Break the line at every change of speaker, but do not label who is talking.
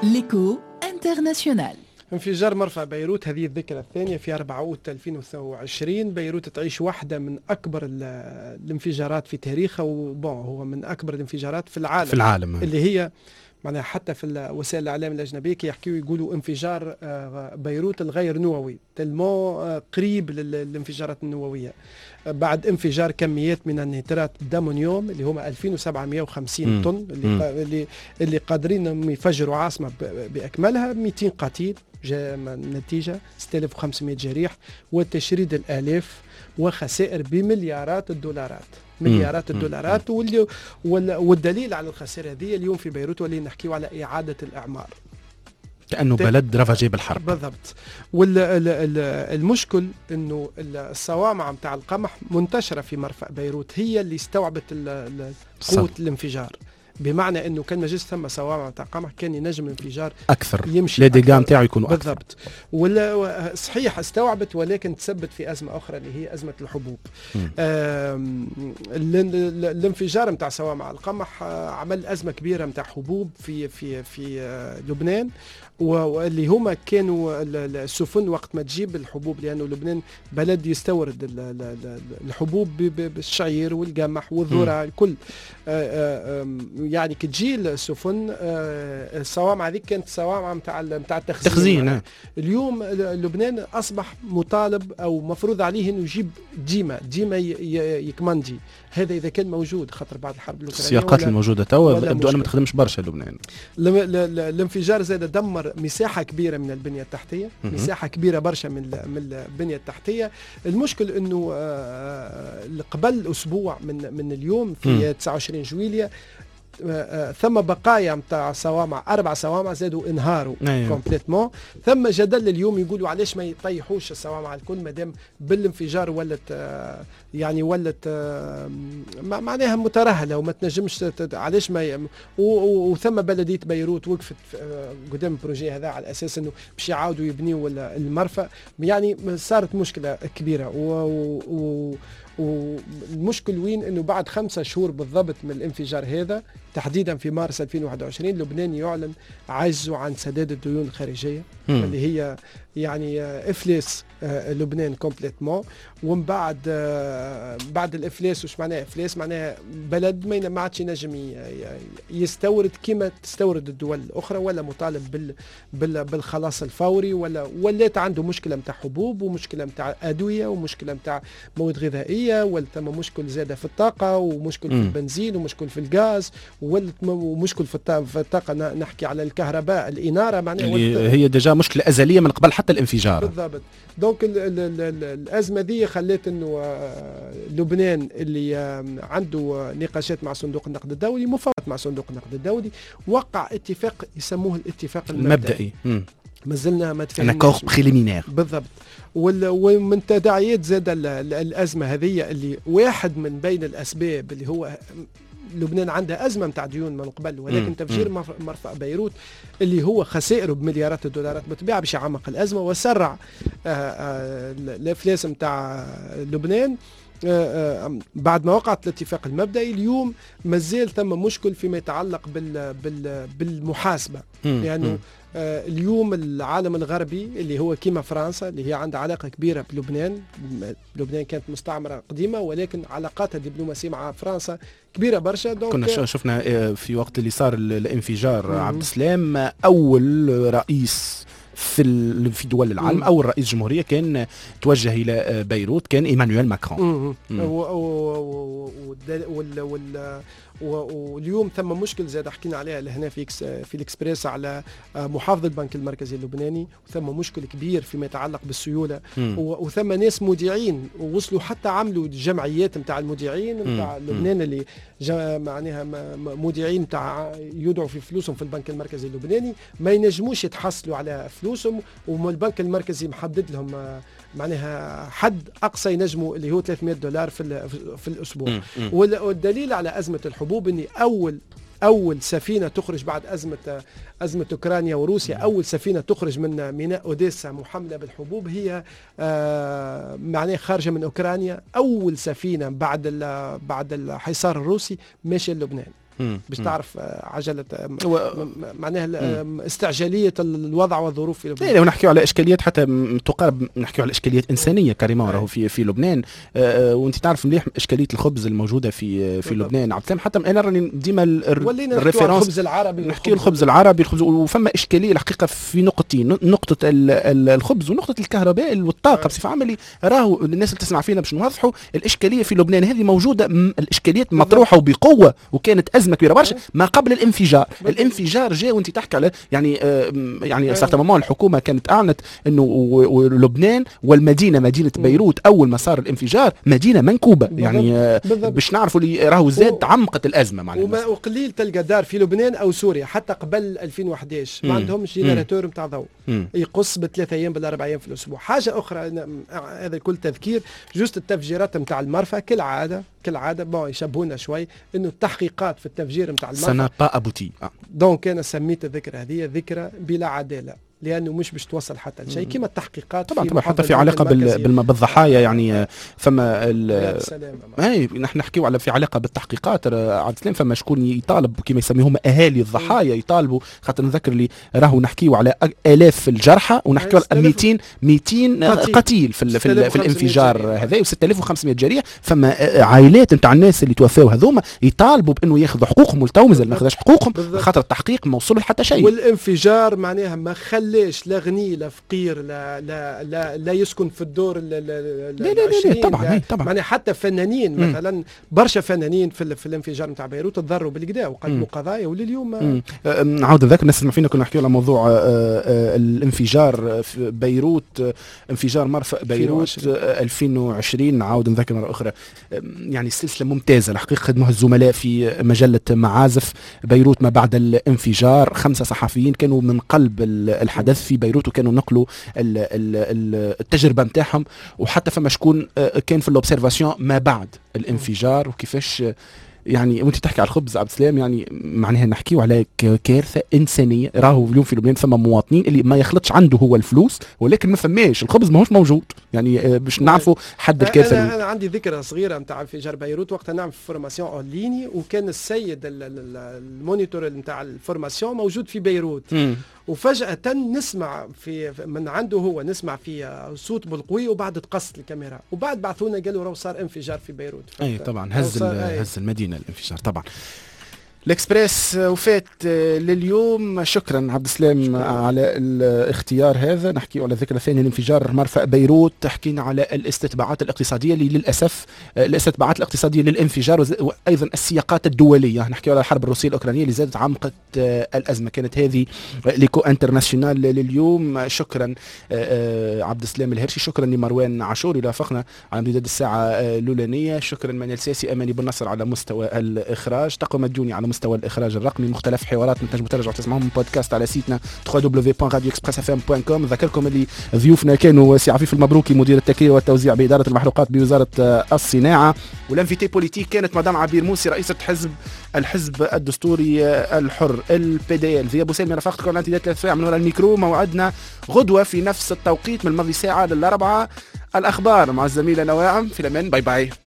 ليكو انترناسيونال.
انفجار مرفأ بيروت، هذه الذكرى الثانية في 4 أوت 2022. بيروت تعيش واحدة من أكبر الانفجارات في تاريخها، هو من أكبر الانفجارات في العالم اللي هي معناها حتى في وسائل الإعلام الأجنبية يحكيوا يقولوا انفجار بيروت الغير نووي، تلمو قريب للانفجارات النووية بعد انفجار كميات من النيترات الدامونيوم اللي هما 2750 طن اللي قادرين انهم يفجروا عاصمة بأكملها. 200 قتيل جاء النتيجة، 6500 جريح وتشريد الآلاف وخسائر بمليارات الدولارات. والدليل على الخسائر هذه اليوم في بيروت واللي نحكيو على إعادة الإعمار
كأنه بلد رفجي بالحرب
بالضبط. والمشكل انه الصوامع متاع القمح منتشرة في مرفأ بيروت، هي اللي استوعبت قوة الانفجار، بمعنى انه كان مجلس ثم صوامع تاع قمح كان ينجم الانفجار
اكثر،
يمشي
لديغا نتاعو يكونوا اكثر
بالضبط. ولا صحيح استوعبت، ولكن تسبت في ازمه اخرى اللي هي ازمه الحبوب. الانفجار نتاع صوامع القمح عمل ازمه كبيره نتاع حبوب في لبنان، واللي هما كانوا السفن وقت ما تجيب الحبوب، لانه لبنان بلد يستورد الحبوب بالشعير والقمح والذره الكل. يعني كي تجي السفن الصوامع هذيك كانت صوامع نتاع التخزين. اليوم لبنان اصبح مطالب او مفروض عليه انه يجيب ديما يكمندي، هذا اذا كان موجود، خاطر بعد الحرب الاوكرانيه
السياقات الموجوده توا يبدو انها ما تخدمش برشا لبنان.
الانفجار زاد دمر مساحه كبيره من البنيه التحتيه، مساحه كبيره برشا من البنيه التحتيه. المشكل انه قبل اسبوع من اليوم في 29 جويلية ثم بقايا متاع صوامع، 4 صوامع زادوا انهاروا كومبليتمون. ثم جدل اليوم يقولوا علاش ما يطيحوش الصوامع الكل مادام بالانفجار ولت معناها مترهله وما تنجمش علاش ما وثم بلديه بيروت وقفت قدام البروجي هذا على اساس انه باش يعاودوا يبنيوا المرفأ. يعني صارت مشكله كبيره والمشكل وين انه بعد 5 شهور بالضبط من الانفجار هذا تحديدا في مارس 2021 لبنان يعلن عجزه عن سداد الديون الخارجيه اللي هي يعني افلاس لبنان كومبليتمون. ومن بعد الافلاس، وش معناه افلاس؟ معناها بلد ما عادش ينجم يستورد كما تستورد الدول الاخرى، ولا مطالب بالخلاص الفوري، ولات عنده مشكله نتاع حبوب ومشكله نتاع ادويه ومشكله نتاع مواد غذائيه، ولا ثم مشكل زاده في الطاقه ومشكل في البنزين ومشكل في الغاز ومشكل في الطاقه. نحكي على الكهرباء، الاناره، معناها
هي ديجا مشكله ازليه من قبل حتى الانفجار
بالضبط. دونك الازمه دي خلت انه لبنان اللي عنده نقاشات مع صندوق النقد الدولي، مفاوضات مع صندوق النقد الدولي، وقع اتفاق يسموه الاتفاق المبدئي. ما زلنا ما
تفهمناش
بالضبط. ومن تداعيات زاد الازمه هذه اللي واحد من بين الاسباب اللي هو لبنان عندها أزمة متاع ديون من قبل، ولكن تفجير مرفأ بيروت اللي هو خسائره بمليارات الدولارات بالطبيعة باش يعمق الأزمة وسرع الإفلاس متاع لبنان. بعد ما وقعت الاتفاق المبدئي اليوم مازال ثم مشكل فيما يتعلق بالمحاسبة، لأنه اليوم العالم الغربي اللي هو كيما فرنسا اللي هي عندها علاقة كبيرة بلبنان. لبنان كانت مستعمرة قديمة، ولكن علاقاتها الدبلوماسية مع فرنسا كبيرة برشا.
كنا شفنا في وقت اللي صار الانفجار عبد السلام أول رئيس في دول العالم، أول رئيس جمهورية كان توجه إلى بيروت كان إيمانويل ماكرون. واليوم ثم مشكل زاد حكينا عليها لهنا في الإكسبريس على محافظ البنك المركزي اللبناني، وثم مشكل كبير فيما يتعلق بالسيولة. وثم ناس مودعين ووصلوا حتى عملوا جمعيات متاع المودعين متاع لبنان اللي معناها مودعين متاع يودعوا في فلوسهم في البنك المركزي اللبناني، ما ينجموش يتحصلوا على فلوسهم، والبنك المركزي محدد لهم معناها حد أقصى ينجموا اللي هو $300 في الأسبوع. والدليل على أزمة الحبوب أني أول سفينة تخرج بعد أزمة أوكرانيا وروسيا، أول سفينة تخرج من ميناء أوديسا محملة بالحبوب هي معناها خارجة من أوكرانيا. أول سفينة بعد الحصار الروسي ماشية لبنان. باش تعرف عجله معناها استعجاليه الوضع والظروف في لبنان.
لا ونحكيو على اشكاليات حتى تقارب، نحكيو على اشكاليات انسانيه كريمون راهو في لبنان. وانت تعرف مليح اشكاليه الخبز الموجوده في لبنان عبد السلام. حتى انا راني ديما الريفيرونس
الخبز العربي،
نحكي الخبز العربي وفما اشكاليه الحقيقه في نقطتين، نقطه الخبز ونقطه الكهرباء والطاقه بصفه عامه. راهو الناس اللي تسمع فينا باش نوضحوا الاشكاليه في لبنان هذه موجوده، الاشكاليات مطروحه وبقوه، وكانت ازمه كبيره برشا ما قبل الانفجار. الانفجار جاء وانت تحكي على يعني سارتمون الحكومه كانت اعلنت انه لبنان والمدينه مدينه بيروت اول ما صار الانفجار مدينه منكوبه يعني باش نعرفوا اللي راهو زاد عمقت الازمه معناها.
وقليل تلقى دار في لبنان او سوريا حتى قبل 2011 ما عندهمش جينيراتور نتاع ضوء يقص ب3 ايام بال4 ايام في الاسبوع. حاجه اخرى هذا كل تذكير جوست التفجيرات نتاع المرفأ كالعاده يشبهونا شوي انه التحقيقات في التفجير نتاع المرفأ
سنة با ابوتي.
دونك انا سميت الذكرى هذه ذكرى بلا عداله، لانه مش باش توصل حتى لشيء كما التحقيقات
طبعا حتى في علاقه بالضحايا يعني فما نحن نحكيو على في علاقه بالتحقيقات عبد السلام. فما شكون يطالب كما يسميهم اهالي الضحايا يطالبوا، خاطر نذكر لي راهو نحكيو على الاف الجرحى ونحكيو على 200 قتيل في الانفجار هذا و6500 جريح. فما عائلات نتاع الناس اللي توفاو هذوما يطالبوا بانه ياخذوا حقوقهم والتومز ما اخذش حقوقهم خاطر التحقيق ما وصل حتى شيء.
والانفجار معناها ما ليش لا غني لا فقير لا يسكن في الدور
لا طبعا
يعني حتى فنانين مثلا برشا فنانين في الانفجار نتاع بيروت تضروا بالكدا وقدموا قضايا ولليوم
نعاود ذاك الناس اللي فينا كنا نحكيو على موضوع الانفجار في بيروت، انفجار مرفأ بيروت 2020. نعاود نذكر مره اخرى يعني سلسله ممتازه الحقيقه خدموها الزملاء في مجله معازف بيروت ما بعد الانفجار. 5 صحفيين كانوا من قلب الحدث في بيروت وكانوا نقلوا التجربه نتاعهم، وحتى فما شكون كان في الاوبسيرفاسيون ما بعد الانفجار وكيفاش يعني وانت تحكي على الخبز عبد السلام يعني معناها نحكيو على كارثه انسانيه. راهو اليوم في لبنان ثم مواطنين اللي ما يخلطش عنده هو الفلوس ولكن ما فماش الخبز ماهوش موجود يعني باش نعرفوا حد الكارثه.
انا عندي ذكرى صغيره نتاع انفجار بيروت وقتها نعمل فورماسيون اون ليني وكان السيد المونيتور نتاع الفورماسيون موجود في بيروت وفجأة نسمع من عنده هو نسمع في صوت بالقوي وبعد تقصت الكاميرا وبعد بعثونا قالوا راهو صار انفجار في بيروت.
اي طبعا هز المدينة الانفجار طبعا. الإكسبريس وفات لليوم. شكرا عبد السلام على الاختيار هذا. نحكي على ذكرى ثانية الانفجار مرفأ بيروت، حكينا على الاستتباعات الاقتصادية اللي للأسف الاستتباعات الاقتصادية للانفجار وأيضا السياقات الدولية. نحكي على الحرب الروسية الأوكرانية اللي زادت عمقت الأزمة. كانت هذه ليكو انترناسيونال لليوم. شكرا عبد السلام الهرشي، شكرا لمروان عاشور اللي وافقنا على امتداد الساعة الأولانية. شكرا منال ساسي، أماني بن نصر على مستوى الإخراج، تقوى مديوني على مستوى الإخراج الرقمي. مختلف حوارات تنجموا ترجعوا تسمعوهم بودكاست على سيتنا www.radioexpressfm.com. نذكركم اللي ضيوفنا كانوا سي عفيف المبروكي مدير التكرير والتوزيع بإدارة المحروقات بوزارة الصناعة، والانفيتي بوليتيك كانت مدام عبير موسي رئيسة الحزب الدستوري الحر الPDL. ذي أبو سالم رفقتكم على امتداد 3 ساعة من وراء الميكرو. موعدنا غدوة في نفس التوقيت من الماضي ساعة للأربعة. الأخبار مع الزميلة نواعم. في الأمان، باي باي.